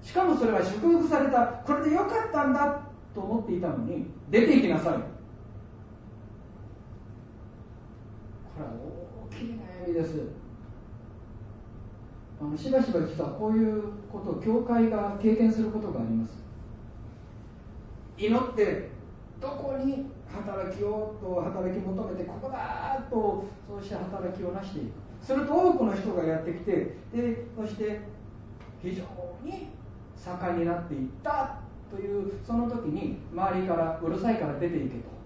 しかもそれは祝福された、これでよかったんだと思っていたのに、出て行きなさい。これは大きい悩みです。しばしば実はこういうことを教会が経験することがあります。祈ってどこに働きをと働き求めて、ここだとそうして働きをなしていく。すると多くの人がやってきて、でそして非常に盛んになっていったという、その時に周りからうるさいから出ていけと、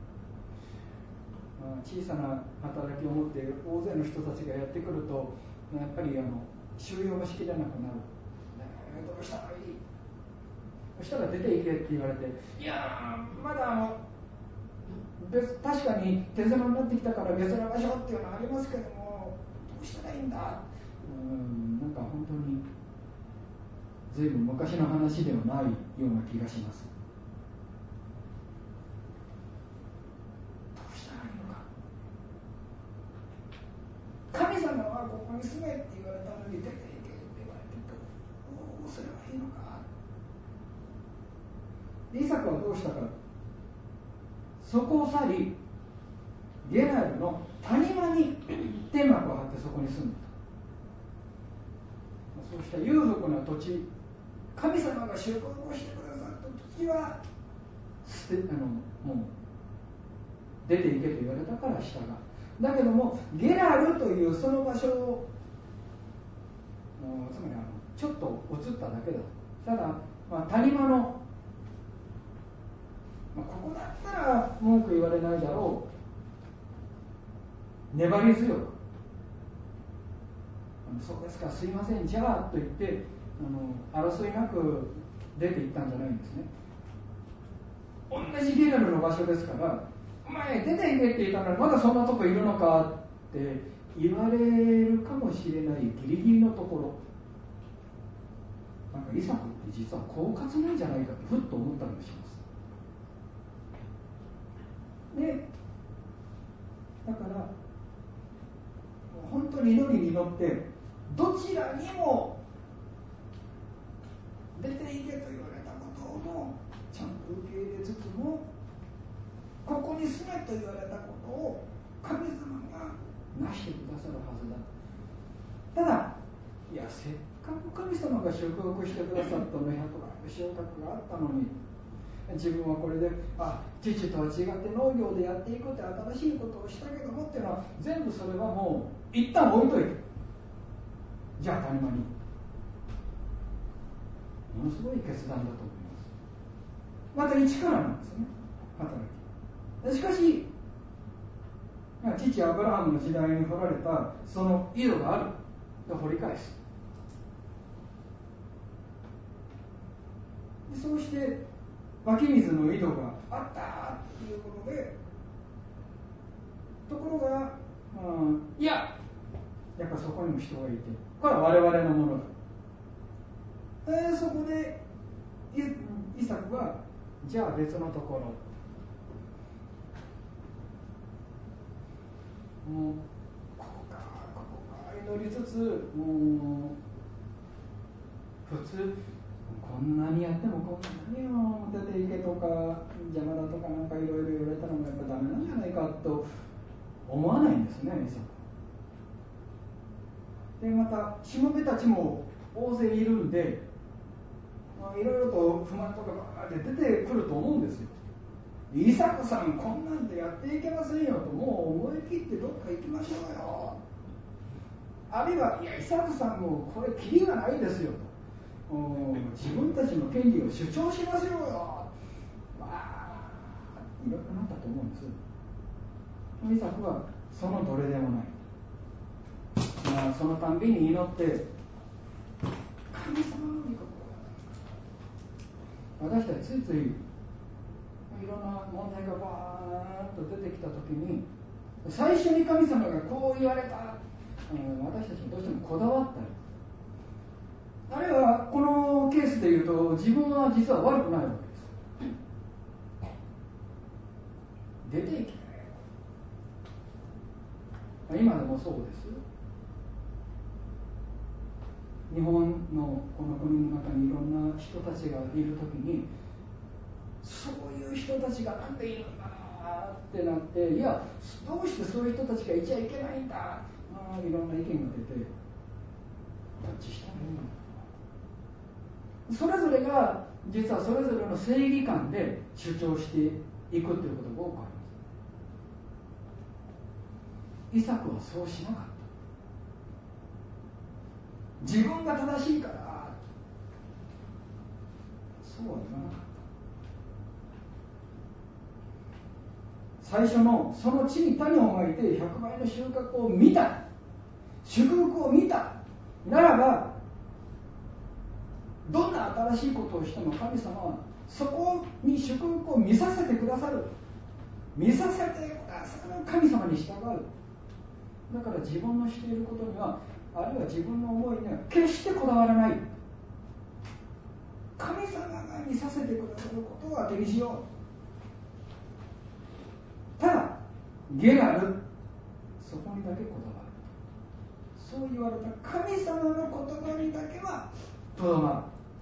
小さな働きを持って大勢の人たちがやってくると、やっぱり収容がしきれなくなる、どうしたらいい、そしたら出ていけって言われて、いやまだ確かに手狭になってきたから別の場所っていうのはありますけども、どうしたらいいんだ。なんか本当に随分昔の話ではないような気がします。どうしたらいいのか。神様はここに住めって言われたのに出ていけって言われて、どうすればいいのか。イサクはどうしたか。そこを去り、ゲラルの谷間に天幕を張ってそこに住んだ。そうした裕福な土地、神様が祝福をしてくださった土地はもう出ていけと言われたから従う。だけどもゲラルというその場所をつまりちょっと移っただけだ。ただ、谷間の、ここだったら文句言われないだろう、粘り強く、そうですか、すいません、じゃあと言って争いなく出ていったんじゃないんですね。同じゲラルの場所ですから、お前出ていけって言ったのにまだそんなとこいるのかって言われるかもしれないギリギリのところ、なんかイサクって実は狡猾なんじゃないかとふっと思ったりもします。でだから本当に祈りに祈って、どちらにも出ていけと言われたことをちゃんと受け入れつつも、ここに住めと言われたことを神様がなしてくださるはずだ。ただ、いや、せっかく神様が祝福してくださったのに、100倍の収穫があったのに、自分はこれで父とは違って農業でやっていくって新しいことをしたけどもっていうのは、全部それはもう一旦置いといて、じゃあ谷間に、ものすごい決断だと思います。また一からなんですよね、働き。しかし父アブラハムの時代に掘られたその井戸があると掘り返す。そうして湧き水の井戸があったということで、ところが、いや、やっぱそこにも人がいて、これは我々のものだ。そこでイサクは、じゃあ別のところ、もうここか祈りつつ、普通こんなにやってもこんなにも出ていけとか邪魔だとかなんかいろいろ言われたのがやっぱダメなんじゃないかと思わないんですね、イサク。でまたしもべたちも大勢いるんで、いろいろと不満とかが出てくると思うんですよ。イサクさんこんなんでやっていけませんよと、もう思い切ってどっか行きましょうよ、あるいは、いやイサクさんもこれキリがないですよと、自分たちの権利を主張しますよ、いろいろなったと思うんです。イサクはそのどれでもない、そのたんびに祈って、神様の御心が、私たちついついいろんな問題がバーッと出てきたときに、最初に神様がこう言われた、私たちもどうしてもこだわったり、あるいはこのケースでいうと自分は実は悪くないわけです。出ていけ、今でもそうです。日本のこの国の中にいろんな人たちがいるときに、そういう人たちがなんでいるんだなってなって、いやどうしてそういう人たちがいちゃいけないんだ、いろんな意見が出て、どっちしたらいいのか。それぞれが実はそれぞれの正義感で主張していくということが多くあります。イサクはそうしなかった。自分が正しいからそうは言わなかった。最初のその地に種をまいて100倍の収穫を見た、祝福を見たならば、どんな新しいことをしても神様はそこに祝福を見させてくださる、見させてくださる神様に従う。だから自分のしていることには、あるいは自分の思いには決してこだわらない。神様が見させてくださることを当てにしよう。ただゲラル、そこにだけこだわる。そう言われた神様の言葉にだけはとどまる。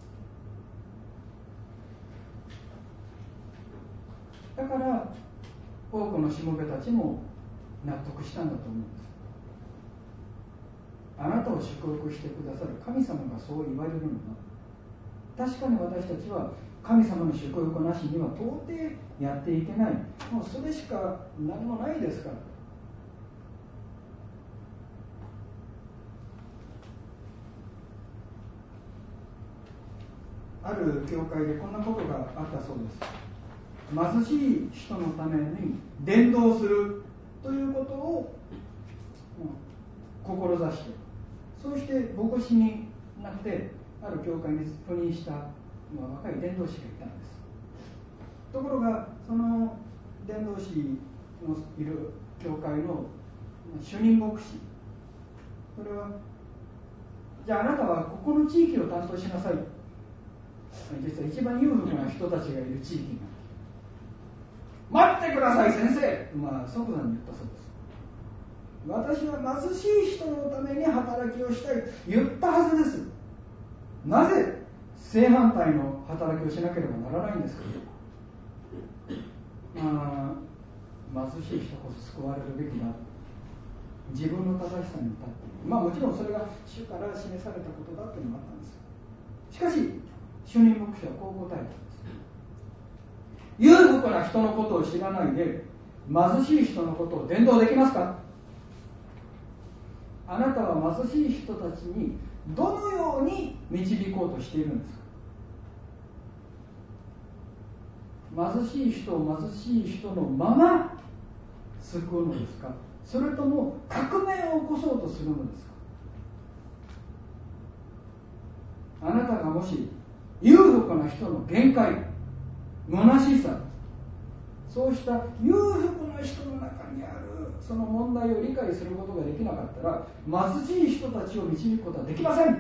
だから多くのしもべたちも納得したんだと思うんです。あなたを祝福してくださる神様がそう言われるのは、確かに私たちは神様の祝福なしには到底やっていけない。もうそれしか何もないですから。ある教会でこんなことがあったそうです。貧しい人のために伝道するということを志して、そうして牧師になってある教会に赴任した若い伝道師がいたんです。ところがその伝道師のいる教会の主任牧師、それはじゃああなたはここの地域を担当しなさい。実は一番裕福な人たちがいる地域が、待ってください先生、即座に言ったそうです。私は貧しい人のために働きをしたい言ったはずです。なぜ正反対の働きをしなければならないんですか。貧しい人こそ救われるべきだ。自分の正しさに立っている。もちろんそれが主から示されたことだというのもあったんです。しかし主任牧師はこう答えたんです。裕福な人のことを知らないで貧しい人のことを伝道できますか。あなたは貧しい人たちにどのように導こうとしているんですか。貧しい人を貧しい人のまま救うのですか、それとも革命を起こそうとするのですか。あなたがもし裕福な人の限界、虚しさ、そうした裕福な人の中にあるその問題を理解することができなかったら、貧しい人たちを導くことはできません。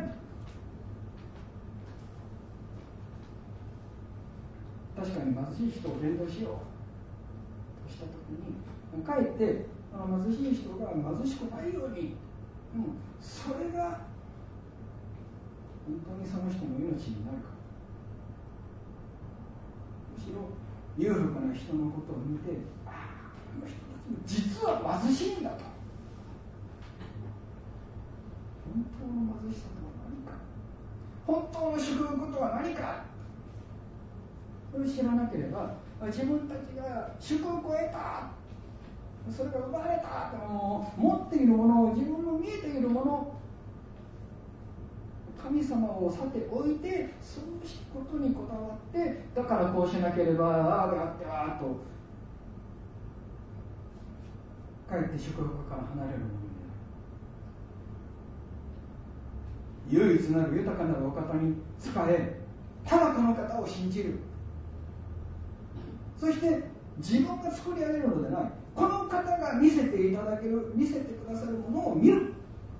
確かに貧しい人を伝道しようとしたときに、かえって貧しい人が貧しくないように、それが本当にその人の命になるか。むしろ裕福な人のことを見て、あの人たちも実は貧しいんだと。本当の貧しさとは何か、本当の祝福とは何か、それを知らなければ、自分たちが祝福を得た、それが奪われたと、持っているものを、自分の見えているもの、神様をさておいて、そういうことにこだわって、だからこうしなければ、ああやってはと、かえって祝福から離れるものになる。唯一なる豊かなるお方に仕え、ただこの方を信じる。そして自分が作り上げるのでない、この方が見せていただける、見せてくださるものを見る。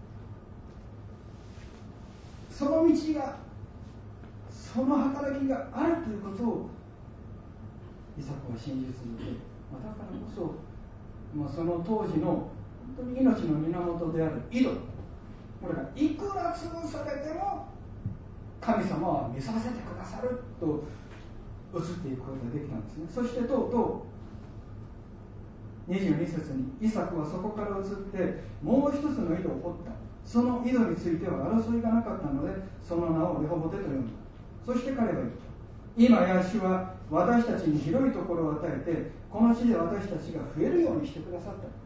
その道が、その働きがあるということをイサクは信じ続け、だからこそ、その当時の本当に命の源である井戸、これがいくら潰されても神様は見させてくださると移っていくことができたんですね。そしてとうとう22節にイサクはそこから移ってもう一つの井戸を掘った。その井戸については争いがなかったのでその名をレホボテと呼んだ。そして彼は言った。今や主は私たちに広いところを与えてこの地で私たちが増えるようにしてくださった。